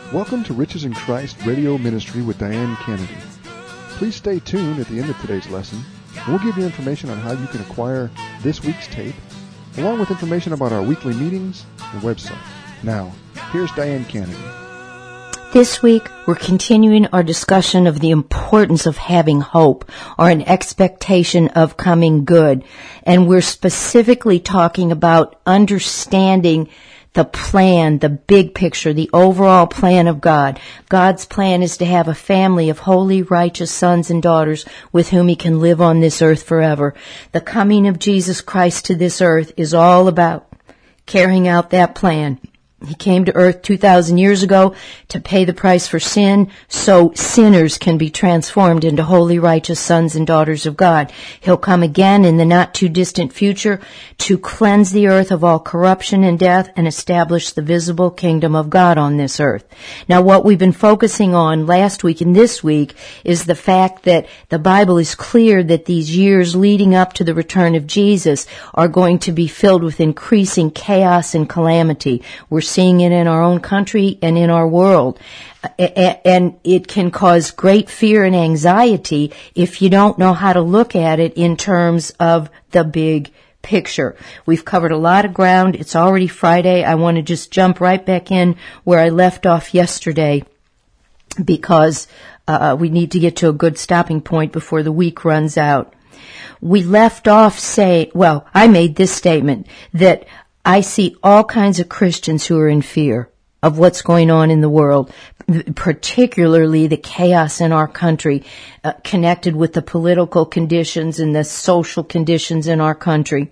Welcome to Riches in Christ Radio Ministry with Diane Kennedy. Please stay tuned at the end of today's lesson. We'll give you information on how you can acquire this week's tape, along with information about our weekly meetings and website. Now, here's Diane Kennedy. This week, we're continuing our discussion of the importance of having hope or an expectation of coming good. And we're specifically talking about understanding the plan, the big picture, the overall plan of God. God's plan is to have a family of holy, righteous sons and daughters with whom He can live on this earth forever. The coming of Jesus Christ to this earth is all about carrying out that plan. He came to earth 2,000 years ago to pay the price for sin so sinners can be transformed into holy, righteous sons and daughters of God. He'll come again in the not too distant future to cleanse the earth of all corruption and death and establish the visible kingdom of God on this earth. Now, what we've been focusing on last week and this week is the fact that the Bible is clear that these years leading up to the return of Jesus are going to be filled with increasing chaos and calamity. We're seeing it in our own country and in our world. And it can cause great fear and anxiety if you don't know how to look at it in terms of the big picture. We've covered a lot of ground. It's already Friday. I want to just jump right back in where I left off yesterday because we need to get to a good stopping point before the week runs out. We left off I made this statement that I see all kinds of Christians who are in fear of what's going on in the world, particularly the chaos in our country, connected with the political conditions and the social conditions in our country.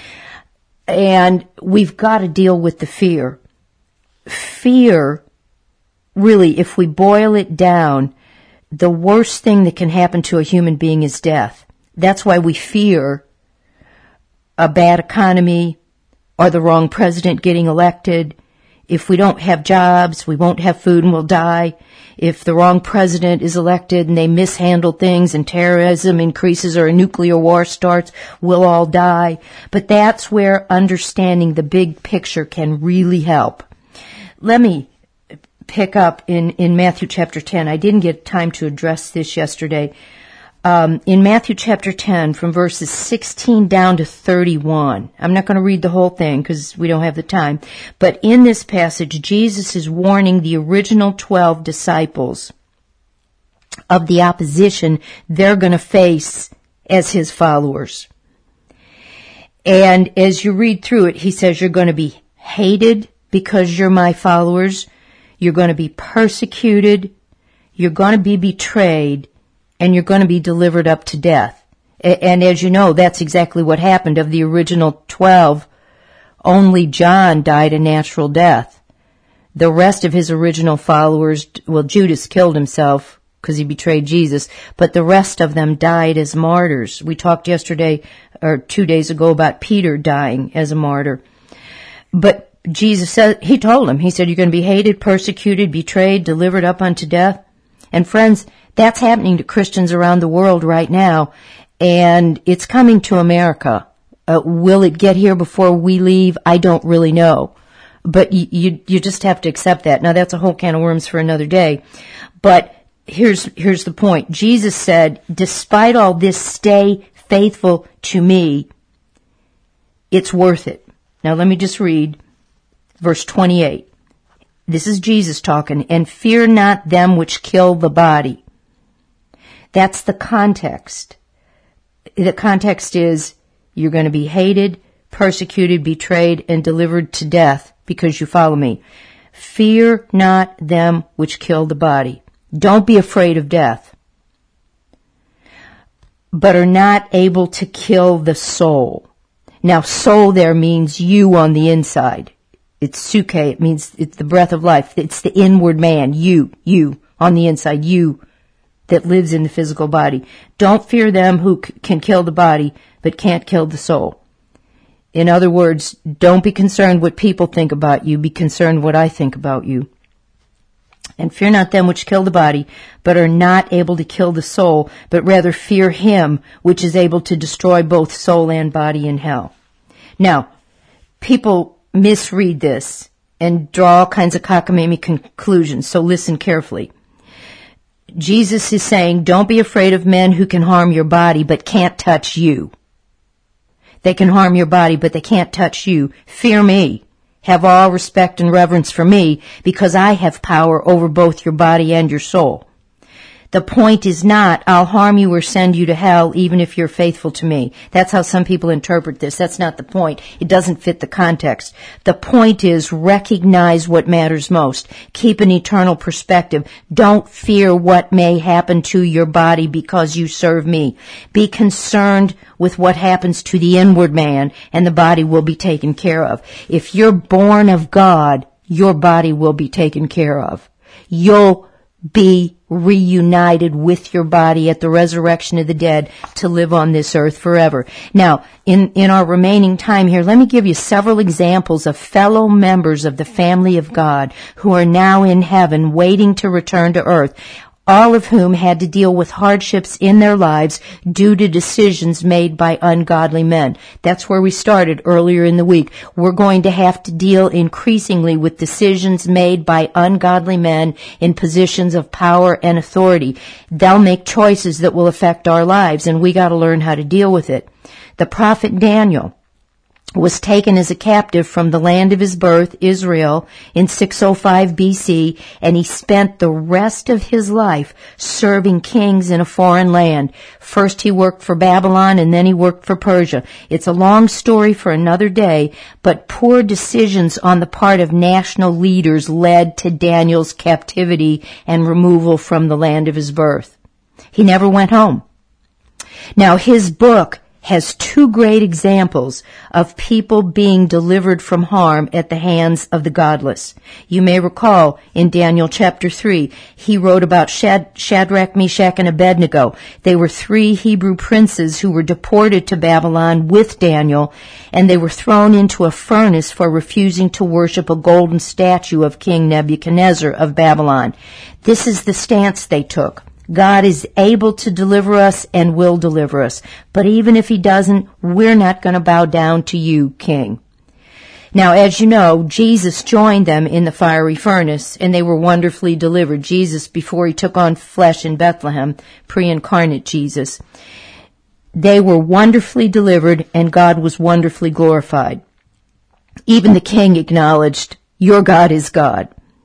And we've got to deal with the fear. Fear, really, if we boil it down, the worst thing that can happen to a human being is death. That's why we fear a bad economy, or the wrong president getting elected. If we don't have jobs, we won't have food and we'll die. If the wrong president is elected and they mishandle things and terrorism increases or a nuclear war starts, we'll all die. But that's where understanding the big picture can really help. Let me pick up in Matthew chapter 10. I didn't get time to address this yesterday. In Matthew chapter 10, from verses 16 down to 31. I'm not going to read the whole thing because we don't have the time. But in this passage, Jesus is warning the original 12 disciples of the opposition they're going to face as His followers. And as you read through it, He says you're going to be hated because you're my followers. You're going to be persecuted. You're going to be betrayed. And you're going to be delivered up to death. And as you know, that's exactly what happened. Of the original 12, only John died a natural death. The rest of his original followers, Judas killed himself because he betrayed Jesus, but the rest of them died as martyrs. We talked yesterday, or 2 days ago, about Peter dying as a martyr. But Jesus said, He told him, He said, you're going to be hated, persecuted, betrayed, delivered up unto death. And friends, that's happening to Christians around the world right now, and it's coming to America. Will it get here before we leave? I don't really know. But you just have to accept that. Now, that's a whole can of worms for another day. But here's the point. Jesus said, despite all this, stay faithful to me. It's worth it. Now, let me just read verse 28. This is Jesus talking. And fear not them which kill the body. That's the context. The context is you're going to be hated, persecuted, betrayed, and delivered to death because you follow me. Fear not them which kill the body. Don't be afraid of death, but are not able to kill the soul. Now, soul there means you on the inside. It's suke. It means it's the breath of life. It's the inward man, you on the inside, you that lives in the physical body. Don't fear them who can kill the body, but can't kill the soul. In other words, don't be concerned what people think about you. Be concerned what I think about you. And fear not them which kill the body, but are not able to kill the soul, but rather fear Him which is able to destroy both soul and body in hell. Now, people misread this and draw all kinds of cockamamie conclusions. So listen carefully. Jesus is saying, don't be afraid of men who can harm your body but can't touch you. They can harm your body, but they can't touch you. Fear me. Have all respect and reverence for me, because I have power over both your body and your soul. The point is not, I'll harm you or send you to hell even if you're faithful to me. That's how some people interpret this. That's not the point. It doesn't fit the context. The point is, recognize what matters most. Keep an eternal perspective. Don't fear what may happen to your body because you serve me. Be concerned with what happens to the inward man, and the body will be taken care of. If you're born of God, your body will be taken care of. You'll be reunited with your body at the resurrection of the dead to live on this earth forever. Now, in our remaining time here, let me give you several examples of fellow members of the family of God who are now in heaven waiting to return to earth, all of whom had to deal with hardships in their lives due to decisions made by ungodly men. That's where we started earlier in the week. We're going to have to deal increasingly with decisions made by ungodly men in positions of power and authority. They'll make choices that will affect our lives, and we got to learn how to deal with it. The prophet Daniel was taken as a captive from the land of his birth, Israel, in 605 BC, and he spent the rest of his life serving kings in a foreign land. First he worked for Babylon, and then he worked for Persia. It's a long story for another day, but poor decisions on the part of national leaders led to Daniel's captivity and removal from the land of his birth. He never went home. Now, his book has two great examples of people being delivered from harm at the hands of the godless. You may recall in Daniel chapter 3, he wrote about Shadrach, Meshach, and Abednego. They were three Hebrew princes who were deported to Babylon with Daniel, and they were thrown into a furnace for refusing to worship a golden statue of King Nebuchadnezzar of Babylon. This is the stance they took. God is able to deliver us and will deliver us. But even if he doesn't, we're not going to bow down to you, King. Now, as you know, Jesus joined them in the fiery furnace, and they were wonderfully delivered. Jesus, before he took on flesh in Bethlehem, pre-incarnate Jesus, they were wonderfully delivered, and God was wonderfully glorified. Even the king acknowledged, your God is God.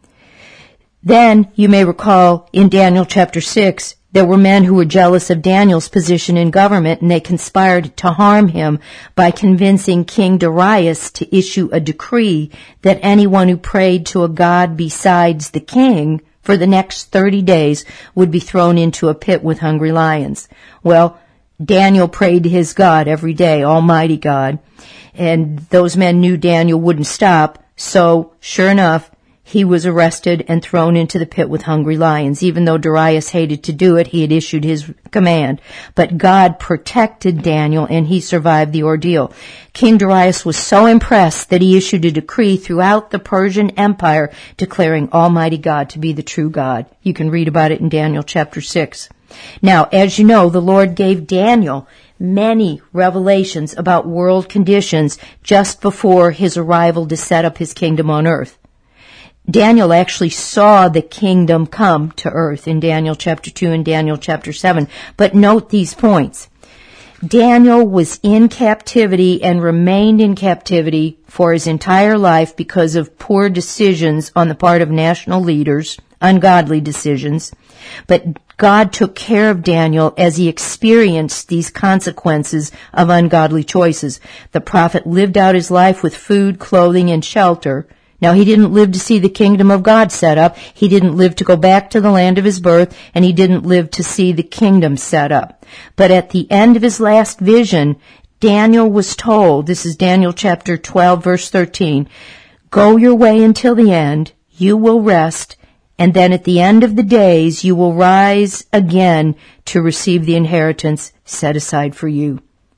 Then, you may recall, in Daniel chapter 6, there were men who were jealous of Daniel's position in government, and they conspired to harm him by convincing King Darius to issue a decree that anyone who prayed to a god besides the king for the next 30 days would be thrown into a pit with hungry lions. Well, Daniel prayed to his God every day, Almighty God, and those men knew Daniel wouldn't stop, so, sure enough, he was arrested and thrown into the pit with hungry lions. Even though Darius hated to do it, he had issued his command. But God protected Daniel, and he survived the ordeal. King Darius was so impressed that he issued a decree throughout the Persian Empire declaring Almighty God to be the true God. You can read about it in Daniel chapter 6. Now, as you know, the Lord gave Daniel many revelations about world conditions just before his arrival to set up his kingdom on earth. Daniel actually saw the kingdom come to earth in Daniel chapter 2 and Daniel chapter 7. But note these points. Daniel was in captivity and remained in captivity for his entire life because of poor decisions on the part of national leaders, ungodly decisions. But God took care of Daniel as he experienced these consequences of ungodly choices. The prophet lived out his life with food, clothing, and shelter. Now, he didn't live to see the kingdom of God set up. He didn't live to go back to the land of his birth, and he didn't live to see the kingdom set up. But at the end of his last vision, Daniel was told, this is Daniel chapter 12, verse 13, go your way until the end, you will rest, and then at the end of the days you will rise again to receive the inheritance set aside for you.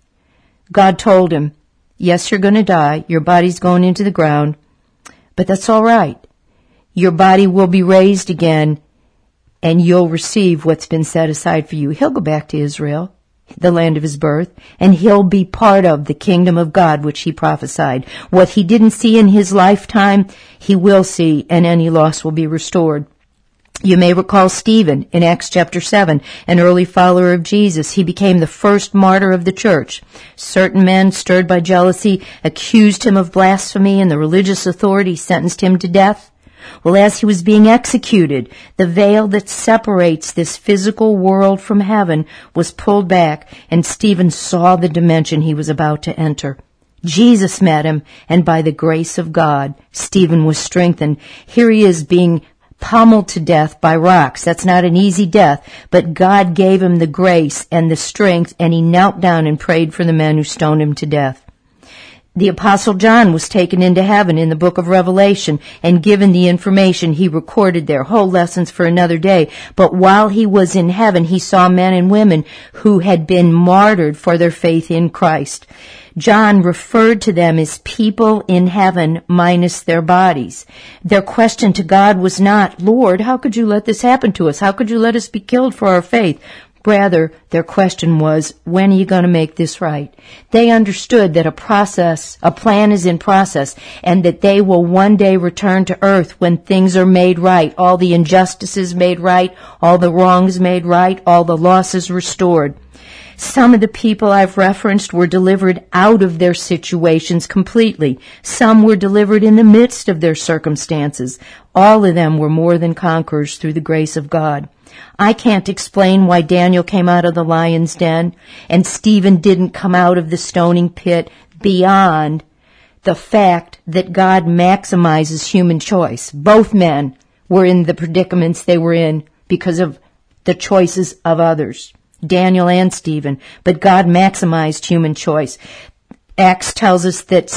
God told him, yes, you're going to die, your body's going into the ground, but that's all right. Your body will be raised again, and you'll receive what's been set aside for you. He'll go back to Israel. the land of his birth, and he'll be part of the kingdom of God, which he prophesied. What he didn't see in his lifetime, he will see, and any loss will be restored. You may recall Stephen in Acts chapter 7, an early follower of Jesus. He became the first martyr of the church. Certain men, stirred by jealousy, accused him of blasphemy, and the religious authority sentenced him to death. Well, as he was being executed, the veil that separates this physical world from heaven was pulled back, and Stephen saw the dimension he was about to enter. Jesus met him, and by the grace of God, Stephen was strengthened. Here he is being pummeled to death by rocks. That's not an easy death, but God gave him the grace and the strength, and he knelt down and prayed for the men who stoned him to death. The Apostle John was taken into heaven in the book of Revelation and given the information he recorded there. Whole lessons for another day. But while he was in heaven, he saw men and women who had been martyred for their faith in Christ. John referred to them as people in heaven minus their bodies. Their question to God was not, "Lord, how could you let this happen to us? How could you let us be killed for our faith?" Rather, their question was, when are you going to make this right? They understood that a plan is in process, and that they will one day return to earth when things are made right, all the injustices made right, all the wrongs made right, all the losses restored. Some of the people I've referenced were delivered out of their situations completely. Some were delivered in the midst of their circumstances. All of them were more than conquerors through the grace of God. I can't explain why Daniel came out of the lion's den and Stephen didn't come out of the stoning pit beyond the fact that God maximizes human choice. Both men were in the predicaments they were in because of the choices of others, Daniel and Stephen, but God maximized human choice. Acts tells us that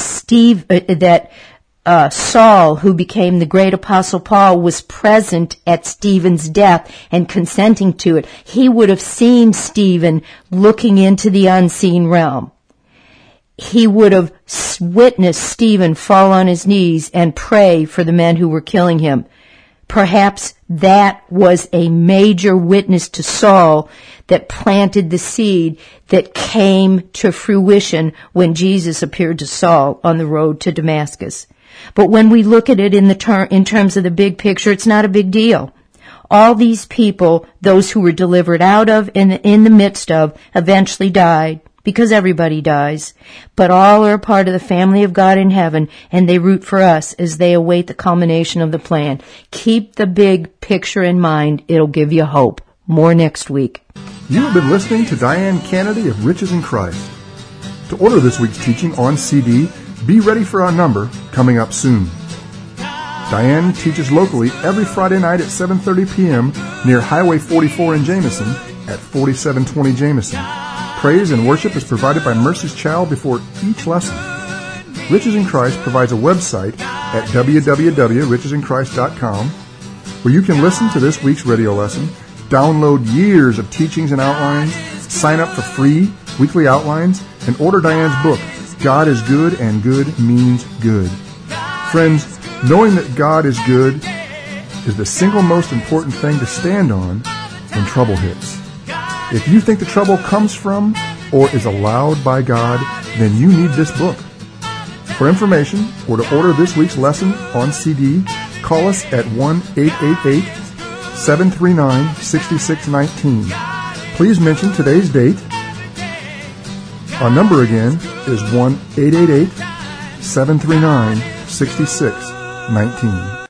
Saul, who became the great apostle Paul, was present at Stephen's death and consenting to it. He would have seen Stephen looking into the unseen realm. He would have witnessed Stephen fall on his knees and pray for the men who were killing him. Perhaps that was a major witness to Saul that planted the seed that came to fruition when Jesus appeared to Saul on the road to Damascus. But when we look at it in terms of the big picture, it's not a big deal. All these people, those who were delivered out of and in the midst of, eventually died, because everybody dies. But all are a part of the family of God in heaven, and they root for us as they await the culmination of the plan. Keep the big picture in mind. It'll give you hope. More next week. You have been listening to Diane Kennedy of Riches in Christ. To order this week's teaching on CD, be ready for our number coming up soon. Diane teaches locally every Friday night at 7:30 p.m. near Highway 44 in Jameson at 4720 Jameson. Praise and worship is provided by Mercy's Child before each lesson. Riches in Christ provides a website at www.richesinChrist.com where you can listen to this week's radio lesson, download years of teachings and outlines, sign up for free weekly outlines, and order Diane's book, God is Good and Good Means Good. Friends, knowing that God is good is the single most important thing to stand on when trouble hits. If you think the trouble comes from or is allowed by God, then you need this book. For information or to order this week's lesson on CD, call us at 1-888-739-6619. Please mention today's date. Our number again is 1-888-739-6619.